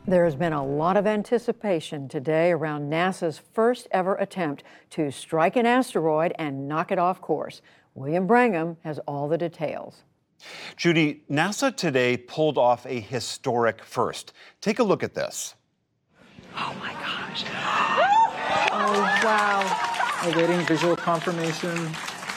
There has been a lot of anticipation today around NASA's first ever attempt to strike an asteroid and knock it off course. William Brangham has all the details. Judy, NASA today pulled off a historic first. Take a look at this. Oh my gosh. Oh, wow. Awaiting visual confirmation.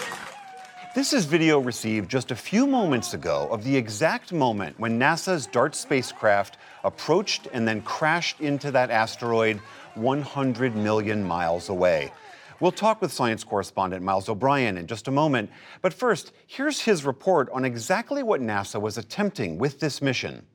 This is video received just a few moments ago of the exact moment when NASA's DART spacecraft approached and then crashed into that asteroid 100 million miles away. We'll talk with science correspondent Miles O'Brien in just a moment. But first, here's his report on exactly what NASA was attempting with this mission.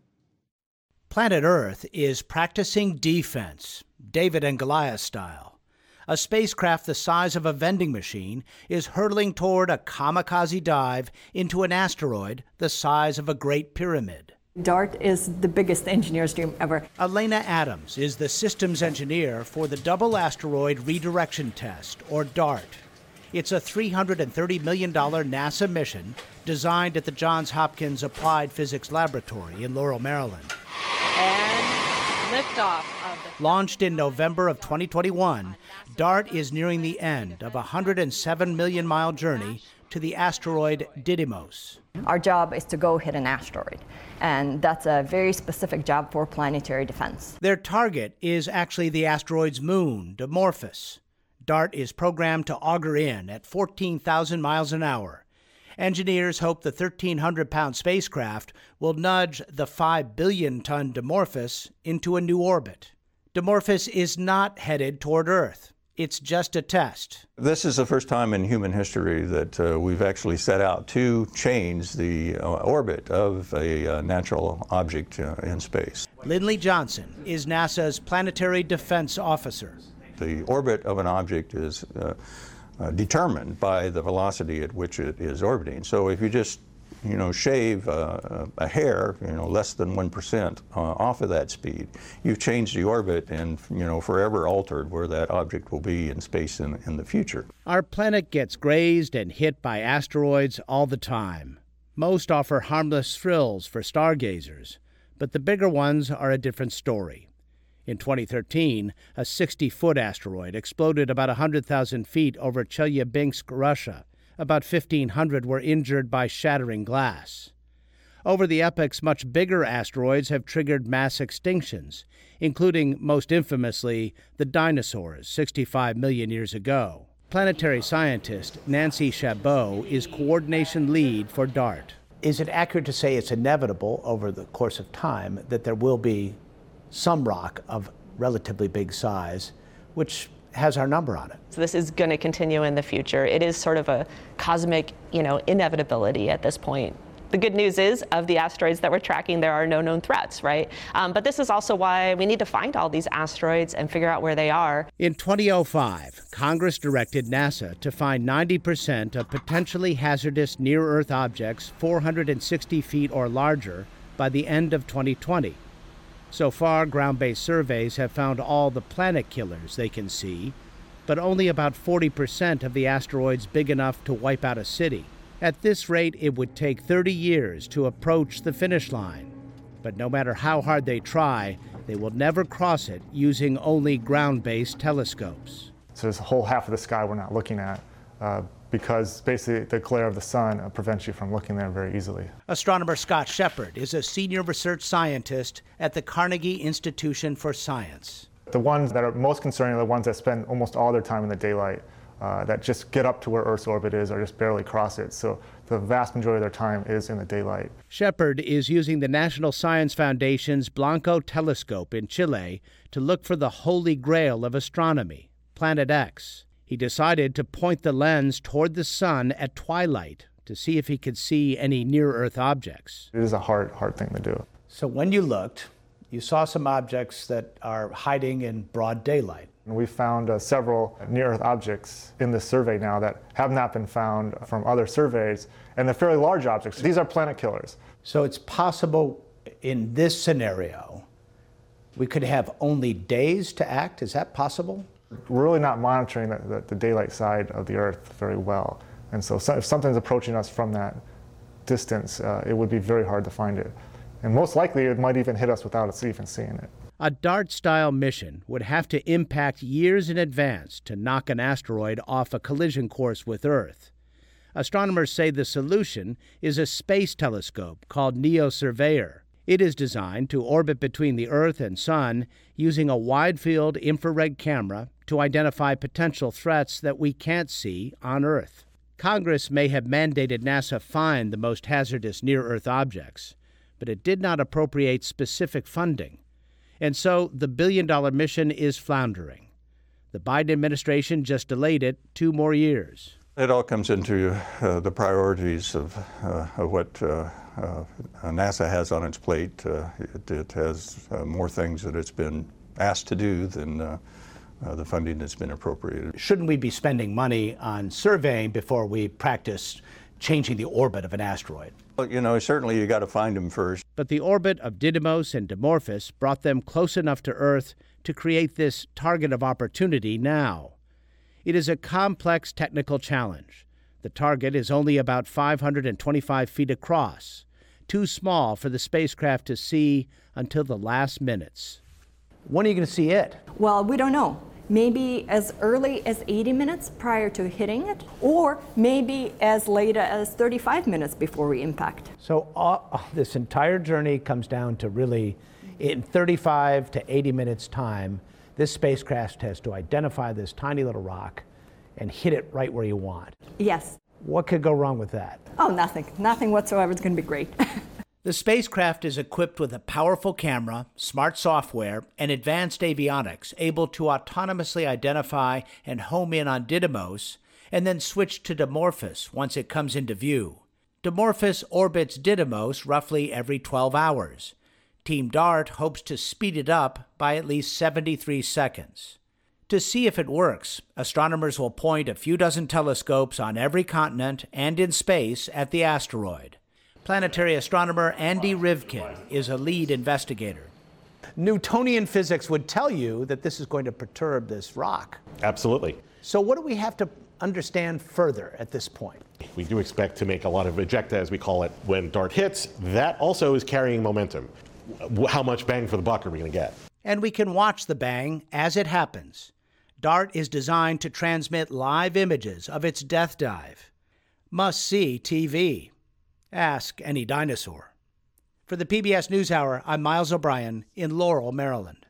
Planet Earth is practicing defense, David and Goliath style. A spacecraft the size of a vending machine is hurtling toward a kamikaze dive into an asteroid the size of a Great Pyramid. DART is the biggest engineer's dream ever. Elena Adams is the systems engineer for the Double Asteroid Redirection Test, or DART. It's a $330 million NASA mission designed at the Johns Hopkins Applied Physics Laboratory in Laurel, Maryland. And liftoff. Launched in November of 2021, DART is nearing the end of a 107 million mile journey to the asteroid Didymos. Our job is to go hit an asteroid, and that's a very specific job for planetary defense. Their target is actually the asteroid's moon, Dimorphos. DART is programmed to auger in at 14,000 miles an hour. Engineers hope the 1,300-pound spacecraft will nudge the 5 billion-ton Dimorphos into a new orbit. Dimorphos is not headed toward Earth. It's just a test. This is the first time in human history that we've actually set out to change the orbit of a natural object in space. Lindley Johnson is NASA's planetary defense officer. The orbit of an object is determined by the velocity at which it is orbiting. So if you just shave a hair, less than 1% off of that speed, you've changed the orbit and, forever altered where that object will be in space in the future. Our planet gets grazed and hit by asteroids all the time. Most offer harmless thrills for stargazers, but the bigger ones are a different story. In 2013, a 60-foot asteroid exploded about 100,000 feet over Chelyabinsk, Russia. About 1,500 were injured by shattering glass. Over the epochs, much bigger asteroids have triggered mass extinctions, including, most infamously, the dinosaurs 65 million years ago. Planetary scientist Nancy Chabot is coordination lead for DART. Is it accurate to say it's inevitable over the course of time that there will be some rock of relatively big size, which has our number on it? So this is going to continue in the future. It is sort of a cosmic, inevitability at this point. The good news is, of the asteroids that we're tracking, there are no known threats, right? But this is also why we need to find all these asteroids and figure out where they are. In 2005, Congress directed NASA to find 90% of potentially hazardous near-Earth objects 460 feet or larger by the end of 2020. So far, ground-based surveys have found all the planet killers they can see, but only about 40% of the asteroids big enough to wipe out a city. At this rate, it would take 30 years to approach the finish line. But no matter how hard they try, they will never cross it using only ground-based telescopes. So there's a whole half of the sky we're not looking at because basically the glare of the sun prevents you from looking there very easily. Astronomer Scott Shepard is a senior research scientist at the Carnegie Institution for Science. The ones that are most concerning are the ones that spend almost all their time in the daylight, that just get up to where Earth's orbit is or just barely cross it. So the vast majority of their time is in the daylight. Shepard is using the National Science Foundation's Blanco telescope in Chile to look for the holy grail of astronomy, Planet X. He decided to point the lens toward the sun at twilight to see if he could see any near-Earth objects. It is a hard thing to do. So when you looked, you saw some objects that are hiding in broad daylight. We found several near-Earth objects in this survey now that have not been found from other surveys, and they're fairly large objects. These are planet killers. So it's possible in this scenario we could have only days to act? Is that possible? We're really not monitoring the daylight side of the Earth very well. And so if something's approaching us from that distance, it would be very hard to find it. And most likely, it might even hit us without us even seeing it. A DART-style mission would have to impact years in advance to knock an asteroid off a collision course with Earth. Astronomers say the solution is a space telescope called NEO-Surveyor. It is designed to orbit between the Earth and Sun using a wide-field infrared camera to identify potential threats that we can't see on Earth. Congress may have mandated NASA find the most hazardous near-Earth objects, but it did not appropriate specific funding. And so the billion-dollar mission is floundering. The Biden administration just delayed it 2 more years. It all comes into the priorities of what NASA has on its plate. It has more things that it's been asked to do than the funding that's been appropriated. Shouldn't we be spending money on surveying before we practice changing the orbit of an asteroid? Well, certainly you got to find them first. But the orbit of Didymos and Dimorphos brought them close enough to Earth to create this target of opportunity now. It is a complex technical challenge. The target is only about 525 feet across, too small for the spacecraft to see until the last minutes. When are you going to see it? Well, we don't know. Maybe as early as 80 minutes prior to hitting it, or maybe as late as 35 minutes before we impact. So this entire journey comes down to really, in 35 to 80 minutes time, this spacecraft has to identify this tiny little rock and hit it right where you want. Yes. What could go wrong with that? Oh, nothing. Nothing whatsoever. It's going to be great. The spacecraft is equipped with a powerful camera, smart software, and advanced avionics able to autonomously identify and home in on Didymos and then switch to Dimorphos once it comes into view. Dimorphos orbits Didymos roughly every 12 hours. Team DART hopes to speed it up by at least 73 seconds. To see if it works, astronomers will point a few dozen telescopes on every continent and in space at the asteroid. Planetary astronomer Andy Rivkin is a lead investigator. Newtonian physics would tell you that this is going to perturb this rock. Absolutely. So what do we have to understand further at this point? We do expect to make a lot of ejecta, as we call it, when DART hits. That also is carrying momentum. How much bang for the buck are we going to get? And we can watch the bang as it happens. DART is designed to transmit live images of its death dive. Must-see TV. Ask any dinosaur. For the PBS NewsHour, I'm Miles O'Brien in Laurel, Maryland.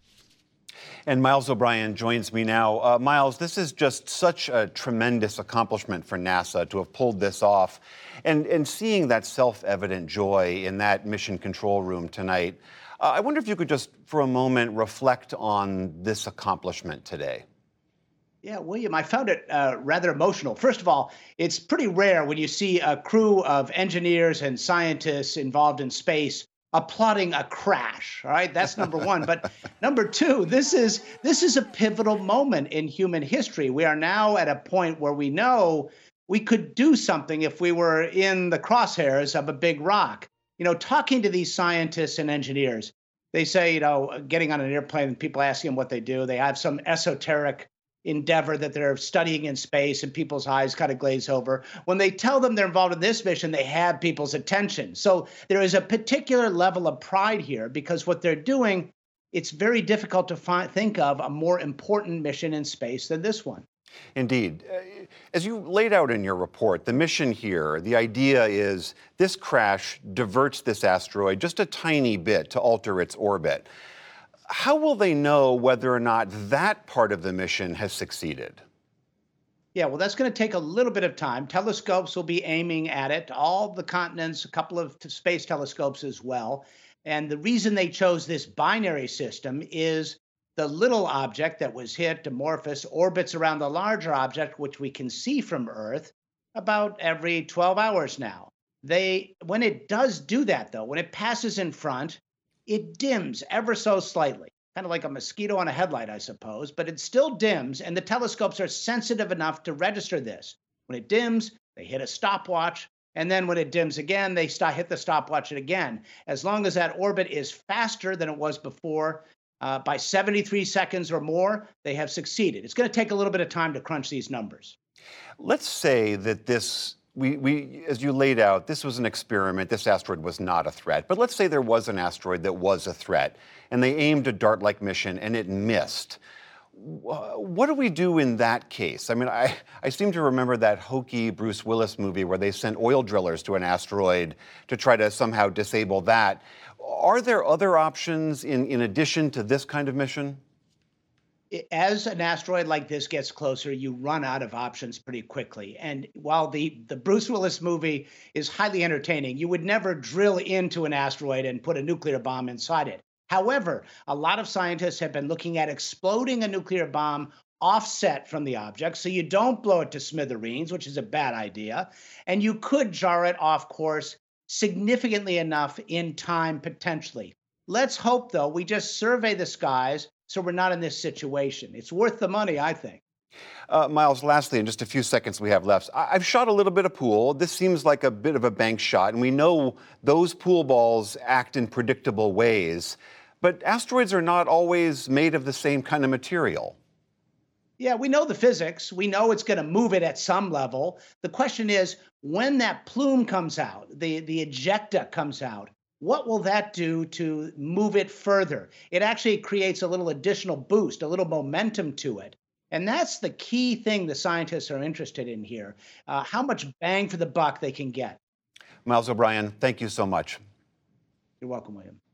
And Miles O'Brien joins me now. Miles, this is just such a tremendous accomplishment for NASA to have pulled this off. And seeing that self-evident joy in that mission control room tonight, I wonder if you could just for a moment reflect on this accomplishment today. Yeah, William, I found it rather emotional. First of all, it's pretty rare when you see a crew of engineers and scientists involved in space applauding a crash. All right, that's number one. But number two, this is a pivotal moment in human history. We are now at a point where we know we could do something if we were in the crosshairs of a big rock. Talking to these scientists and engineers, they say, getting on an airplane and people asking them what they do, they have some esoteric endeavor that they're studying in space, and people's eyes kind of glaze over. When they tell them they're involved in this mission, they have people's attention. So there is a particular level of pride here because what they're doing, it's very difficult to think of a more important mission in space than this one. Indeed. As you laid out in your report, the mission here, the idea is this crash diverts this asteroid just a tiny bit to alter its orbit. How will they know whether or not that part of the mission has succeeded? Yeah, well, that's going to take a little bit of time. Telescopes will be aiming at it, all the continents, a couple of space telescopes as well. And the reason they chose this binary system is the little object that was hit, Dimorphos, orbits around the larger object, which we can see from Earth, about every 12 hours now. When it does do that, though, when it passes in front, it dims ever so slightly, kind of like a mosquito on a headlight, I suppose, but it still dims, and the telescopes are sensitive enough to register this. When it dims, they hit a stopwatch, and then when it dims again, they hit the stopwatch again. As long as that orbit is faster than it was before, by 73 seconds or more, they have succeeded. It's going to take a little bit of time to crunch these numbers. Let's say that this as you laid out, this was an experiment. This asteroid was not a threat. But let's say there was an asteroid that was a threat, and they aimed a DART-like mission and it missed. What do we do in that case? I mean, I seem to remember that hokey Bruce Willis movie where they sent oil drillers to an asteroid to try to somehow disable that. Are there other options in addition to this kind of mission? As an asteroid like this gets closer, you run out of options pretty quickly. And while the Bruce Willis movie is highly entertaining, you would never drill into an asteroid and put a nuclear bomb inside it. However, a lot of scientists have been looking at exploding a nuclear bomb offset from the object, so you don't blow it to smithereens, which is a bad idea, and you could jar it off course significantly enough in time, potentially. Let's hope, though, we just survey the skies so we're not in this situation. It's worth the money, I think. Miles, lastly, in just a few seconds we have left, I've shot a little bit of pool. This seems like a bit of a bank shot, and we know those pool balls act in predictable ways. But asteroids are not always made of the same kind of material. Yeah, we know the physics. We know it's going to move it at some level. The question is, when that plume comes out, the ejecta comes out, what will that do to move it further? It actually creates a little additional boost, a little momentum to it. And that's the key thing the scientists are interested in here, how much bang for the buck they can get. Miles O'Brien, thank you so much. You're welcome, William.